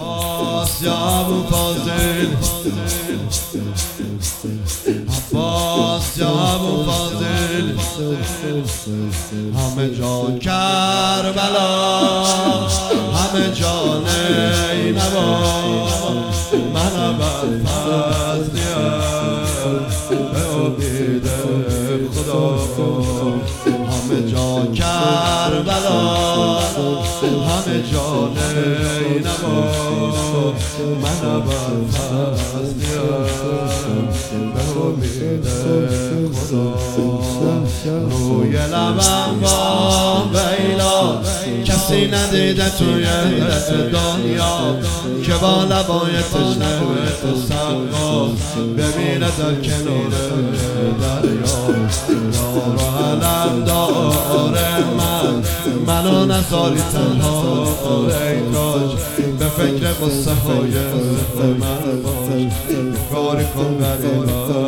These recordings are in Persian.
عباس یا ابو فاضل، عباس یا ابو فاضل، همه جا کربلا، همه جا نینوا، من ابوالفضلیم به امید خدا. همه جا کربلا، همه جا نینوا، من ابوالفضلیم به امید خدا. روی لبم با بیلا کسی ندیده توی دنیا که با لبای تشنه سقا ببینه در کنار دریا. یار و علم داره منو نذاری تنها، ای کاش به فکر قصه های من باش، کاری کن غریبا.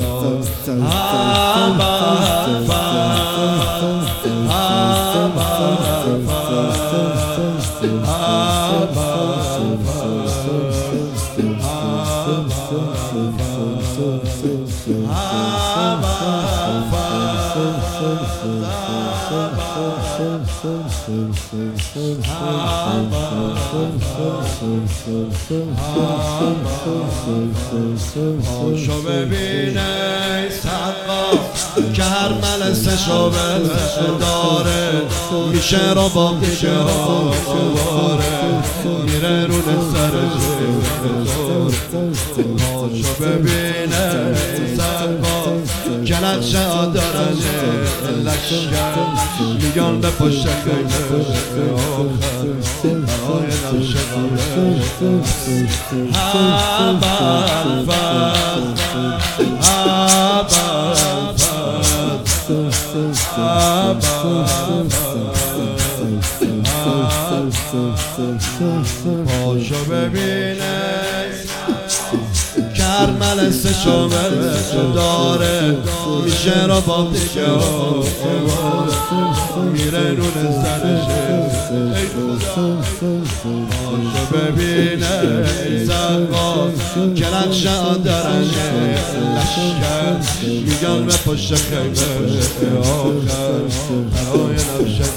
پاشو ببینه سقا که هر ملسه شبه داره، میشه رو با میشه واره، میره رو سرش پاشو ببینه سقا که نقشه داره لشکر، میگن به پشت خیمه آخر برای نقشه پاشو ببینه کرمل سه شامل داره، میشه رو با دیگه میره نون سرشه. پاشو ببینه سقا که نقشه درشه لشکر، میگن به پشت خیمه آخر برای نقشه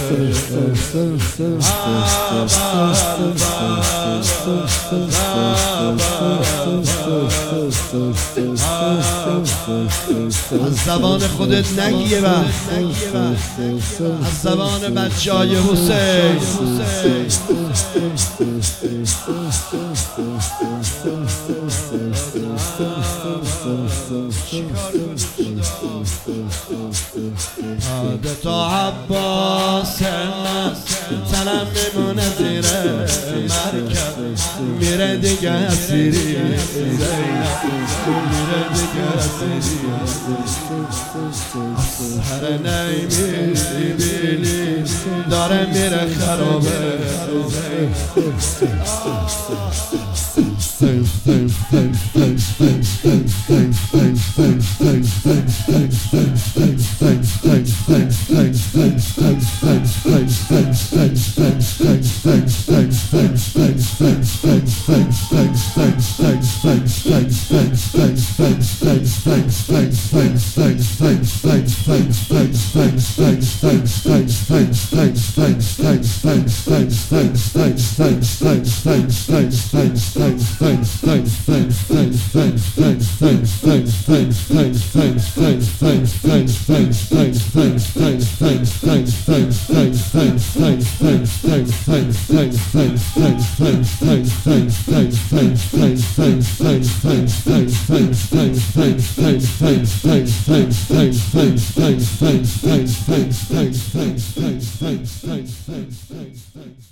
از زبان خودت نگیه و از زبان بچه های حسین. تا عباس من تنم میمونه زیر مرکب، میره دیگه اسیری زینب، میره دیگه اسیری هر نیمی بیلی داره میره خرابه. Thanks.